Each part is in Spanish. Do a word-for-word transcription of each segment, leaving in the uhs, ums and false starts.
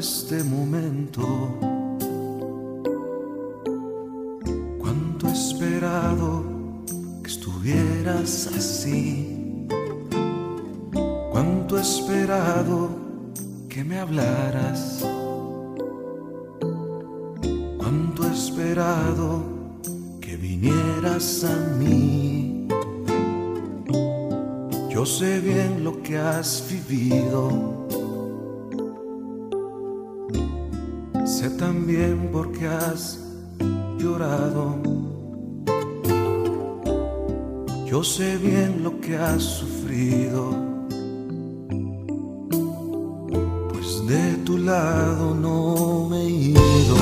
este momento. Cuánto he esperado que estuvieras así. Cuánto he esperado que me hablaras. Cuánto he esperado que vinieras a mí. Yo sé bien lo que has vivido. Sé también por qué has llorado. Yo sé bien lo que has sufrido, pues de tu lado no me he ido.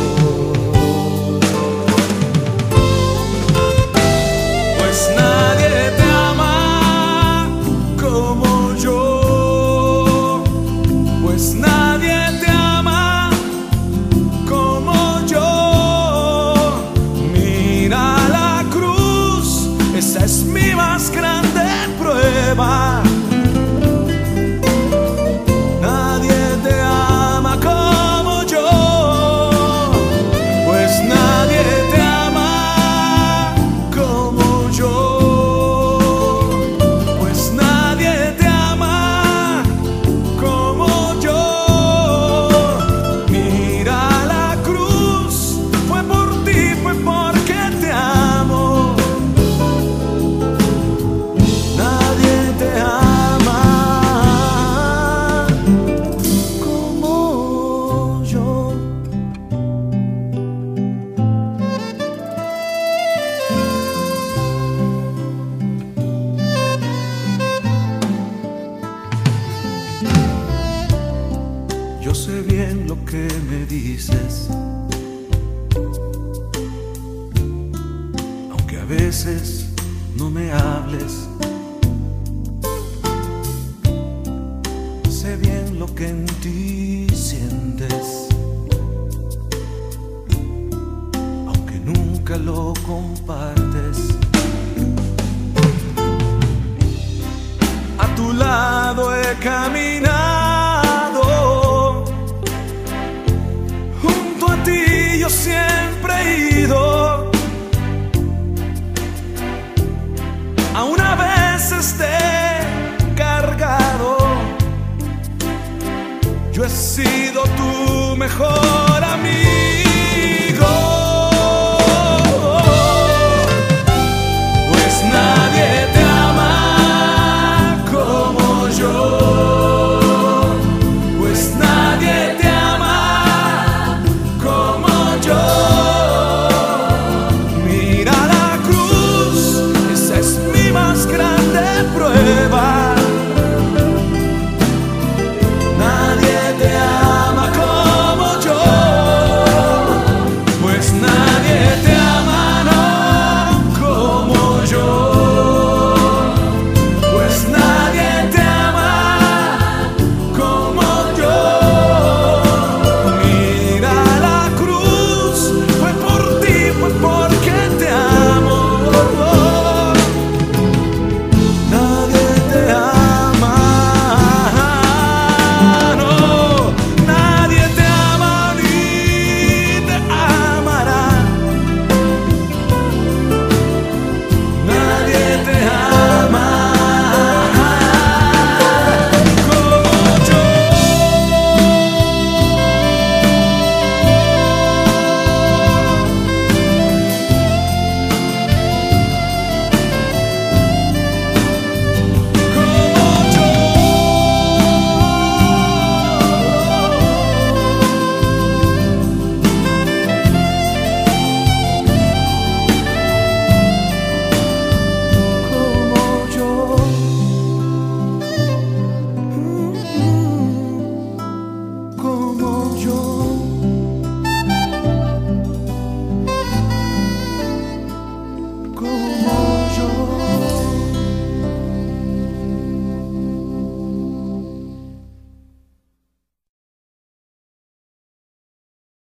Pues nadie te ama como yo, pues nadie te ama como yo. Mira la cruz, esa es mi más grande prueba. Nadie te ama como yo, pues nadie te ama como yo, pues nadie te ama como yo. Mira la cruz, fue por ti, fue porque te amo. Nadie te ama como yo. Yo sé bien lo que me dices, aunque a veces no me hables. Sé bien lo que en ti sientes, aunque nunca lo compartes. A tu lado he caminado, junto a ti yo siempre he ido. Aún a veces te he cargado. Yo he sido tu mejor amigo.